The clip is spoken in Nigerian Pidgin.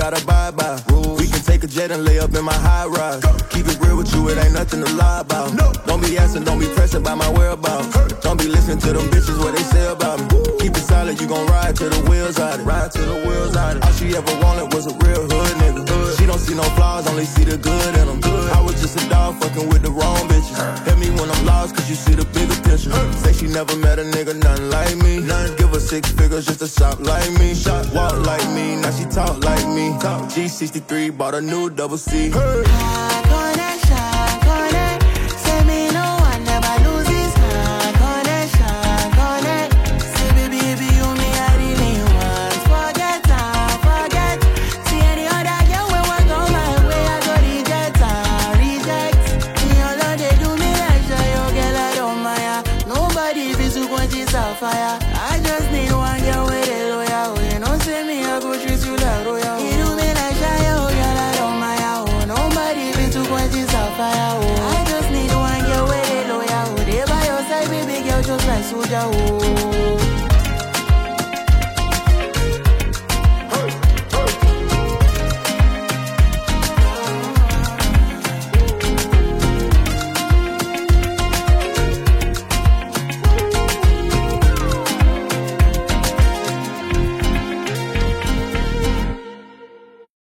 gotta abide by rules. We can take a jet and lay up in my high rise. Keep it real with you, it ain't nothing to lie about. Don't be asking, don't be pressing by my whereabouts. Don't be listening to them bitches, what they say about me. Keep it solid, you gon' ride till the wheels out it. Ride till the wheels out it. All she ever wanted was a real hood nigga. She don't see no flaws, only see the good in them. I was just a dog fucking with the wrong bitches. Hit me when I'm lost, cause you see the bigger picture. Say she never met a nigga, nothing like me. None give her 6 figures just to shop like me. Walk like me, now she talk like me. G63, bought a new double C. Fire. I just need one girl with a lawyer. Oh, you know, say me, I go treat you like royal. You do me like Shia, oh, girl, I don't mind. Oh, nobody been too quenches on fire. Oh, I just need one girl with a lawyer. Oh, they by your side, baby girl, just like soldier. Oh.